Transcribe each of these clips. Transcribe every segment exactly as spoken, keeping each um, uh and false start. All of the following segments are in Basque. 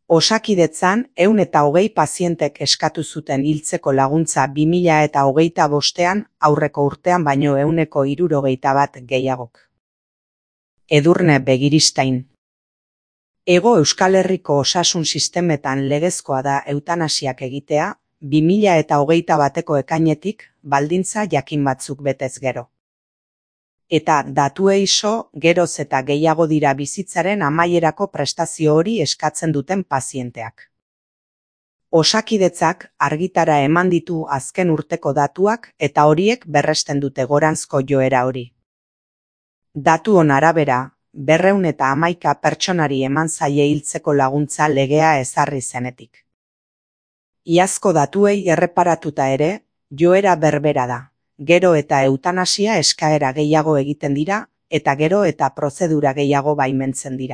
Osakidetzan, ehun eta hogei pazientek eskatu zuten hiltzeko laguntza bi mila eta hogeita bostean, aurreko urtean baino ehuneko hirurogeita bat gehiagok. Edurne Begiristain. Hego Euskal Herriko osasun sistemetan legezkoa da eutanasiak egitea, bi mila eta hogeita bateko ekainetik, baldintza jakin batzuk betez gero. Eta datuei so, geroz eta gehiago dira bizitzaren amaierako prestazio hori eskatzen duten pazienteak. Osakidetzak argitara eman ditu azken urteko datuak eta horiek berresten dute goranzko joera hori. Datuon arabera, berrehun eta hamaika pertsonari eman zaie hiltzeko laguntza legea ezarri zenetik. Iazko datuei erreparatuta ere, joera berbera da. Gero eta eutanasia eskaera gehiago egiten dira, eta gero eta prozedura gehiago baimentzen dira.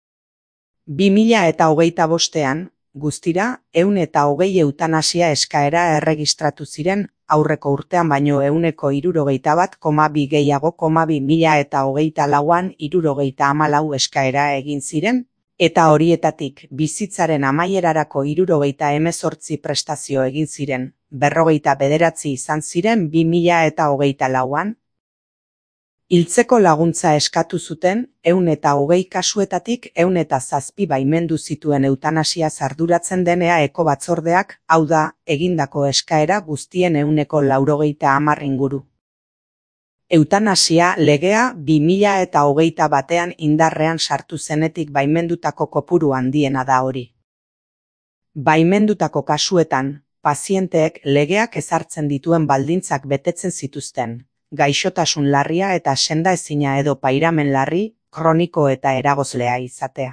bi mila eta hogeita bostean, guztira, ehun eta hogei eutanasia eskaera erregistratu ziren, aurreko urtean baino ehuneko hirurogeita bat koma bi gehiago koma bi mila eta hogeita lauan hirurogeita hamalau eskaera egin ziren, eta horietatik bizitzaren amaierarako hirurogeita hemezortzi prestazio egin ziren, berrogeita bederatzi izan ziren bi mila eta hogeita lauan. Hiltzeko laguntza eskatu zuten, ehun eta hogei kasuetatik ehun eta zazpi baimendu zituen eutanasia arduratzen denea eko batzordeak, hau da, egindako eskaera guztien ehuneko laurogeita hamar inguru. Eutanasia legea bi mila eta hogeita batean indarrean sartu zenetik baimendutako kopuru handiena da hori. Baimendutako kasuetan, pazienteek legeak ezartzen dituen baldintzak betetzen zituzten, gaixotasun larria eta sendaezina edo pairamen larri, kroniko eta eragozlea izatea.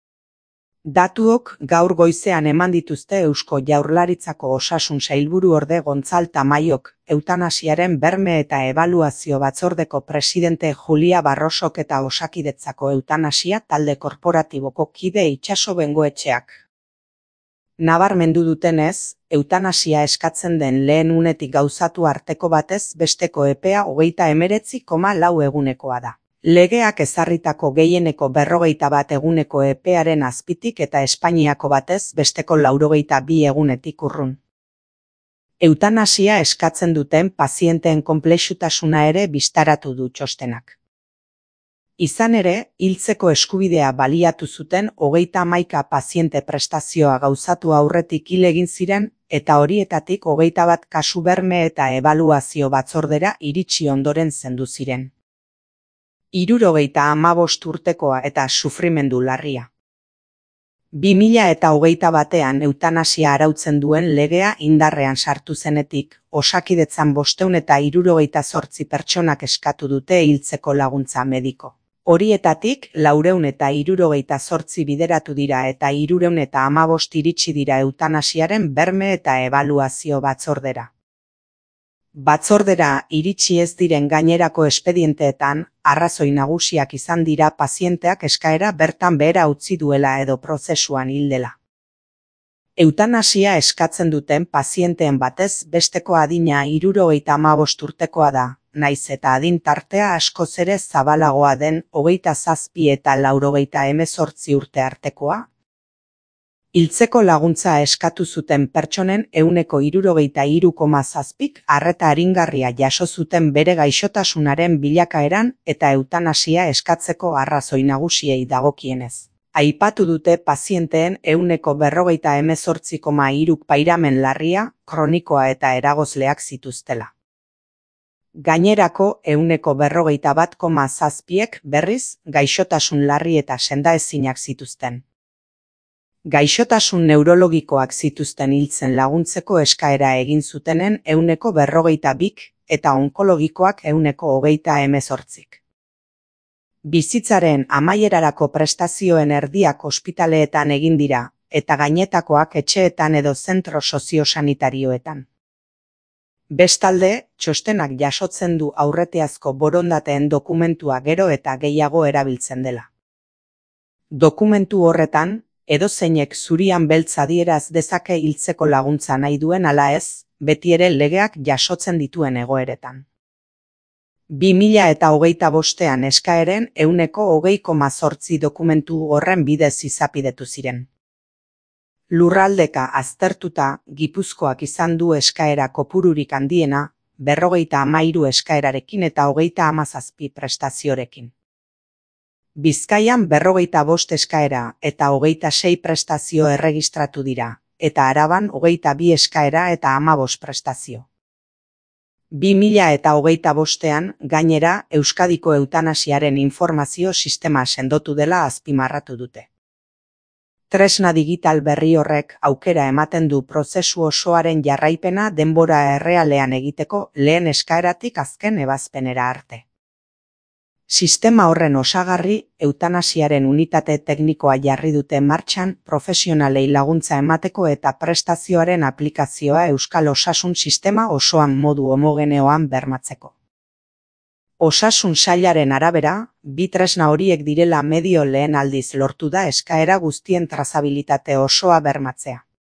Datuok gaur goizean eman dituzte Eusko Jaurlaritzako Osasun Sailburuorde Gontzal Tamaiok, eutanasiaren berme eta ebaluazio batzordeko presidente Julia Barrosok eta Osakidetzako eutanasia talde korporatiboko kide Itxaso Bengoetxeak. Nabarmendu dutenez, eutanasia eskatzen den lehen unetik gauzatu arteko batez besteko epea hogeita hemeretzi koma lau egunekoa da. Legeak ezarritako gehieneko berrogeita bat eguneko epearen azpitik eta Espainiako batez besteko laurogeita bi egunetik urrun. Eutanasia eskatzen duten pazienteen konplexutasuna ere bistaratu du txostenak. Izan ere, hiltzeko eskubidea baliatu zuten hogeita hamaika paziente prestazioa gauzatu aurretik hil egin ziren, eta horietatik hogeita bat kasu berme eta ebaluazio batzordera iritsi ondoren zendu ziren. Hirurogeita hamabost urtekoa eta sufrimendu larria. bi mila eta hogeita batean eutanasia arautzen duen legea indarrean sartu zenetik, Osakidetzan bostehun eta hirurogeita zortzi pertsonak eskatu dute hiltzeko laguntza mediko. Horietatik, laurehun eta hirurogeita zortzi bideratu dira eta hirurehun eta hamabost iritsi dira eutanasiaren berme eta ebaluazio batzordera. Batzordera iritsi ez diren gainerako espedienteetan, arrazoi nagusiak izan dira pazienteak eskaera bertan behera utzi duela edo prozesuan hildela. Eutanasia eskatzen duten pazienteen batez besteko adina hirurogeita hamabost urtekoa da, naiz eta adin tartea askoz ere zabalagoa den hogeita zazpi eta laurogeita hemezortzi urte artekoa. Hiltzeko laguntza eskatu zuten pertsonen ehuneko hirurogeita hiru koma zazpik arreta aringarria jaso zuten bere gaixotasunaren bilakaeran eta eutanasia eskatzeko arrazoi nagusiei dagokienez. Aipatu dute pazienteen ehuneko berrogeita hemezortzi koma hiruk pairamen larria, kronikoa eta eragozleak zituztela. Gainerako ehuneko berrogeita bat koma zazpiek berriz gaixotasun larri eta sendaezinak zituzten. Gaixotasun neurologikoak zituzten hiltzen laguntzeko eskaera egin zutenen ehuneko berrogeita bik eta onkologikoak ehuneko hogeita hemezortzik. Bizitzaren amaierarako prestazioen erdiak ospitaleetan egin dira, eta gainetakoak etxeetan edo zentro soziosanitarioetan. Bestalde, txostenak jasotzen du aurretiazko borondateen dokumentua gero eta gehiago erabiltzen dela. Dokumentu horretan, edozeinek zurian beltz adieraz dezake hiltzeko laguntza nahi duen ala ez, beti ere legeak jasotzen dituen egoeretan. bi mila eta hogeita bostean eskaeren ehuneko hogei koma zortzi dokumentu horren bidez izapidetu ziren. Lurraldeka aztertuta, Gipuzkoak izan du eskaera kopururik handiena, berrogeita hamairu eskaerarekin eta hogeita hamazazpi prestaziorekin. Bizkaian berrogeita bost eskaera eta hogeita sei prestazio erregistratu dira, eta Araban hogeita bi eskaera eta hamabost prestazio. bi mila eta hogeita bostean, gainera, Euskadiko eutanasiaren informazio sistema sendotu dela azpimarratu dute. Tresna digital berri horrek aukera ematen du prozesu osoaren jarraipena denbora errealean egiteko lehen eskaeratik azken ebazpenera arte. Sistema horren osagarri, eutanasiaren unitate teknikoa jarri dute martxan profesionalei laguntza emateko eta prestazioaren aplikazioa Euskal Osasun Sistema osoan modu homogeneoan bermatzeko. Osasun sailaren arabera, bi tresna horiek direla medio lehen aldiz lortu da eskaera guztien trazabilitate osoa bermatzea.